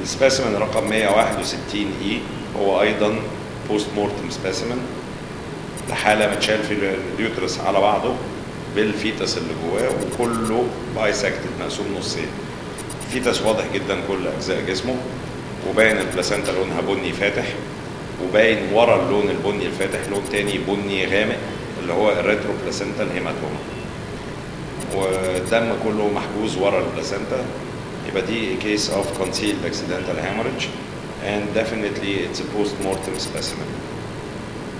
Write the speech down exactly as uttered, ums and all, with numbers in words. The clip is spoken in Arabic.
السبيسيمن رقم مية وواحد وستين اي هو ايضا بوست مورتم سبيسيمن لحاله متشال في اليوترس على بعضه بالفيتس اللي جواه وكله بايسكتد مقسوم نصين. الفيتس واضح جدا كل اجزاء جسمه وباين البلاسنتا لونها بني فاتح وباين ورا اللون البني الفاتح لون تاني بني غامق اللي هو الريترو بلاسنتا هيماتوما والدم كله محجوز ورا البلاسنتا. يبقى دي case of concealed accidental hemorrhage and definitely it's a post mortem specimen.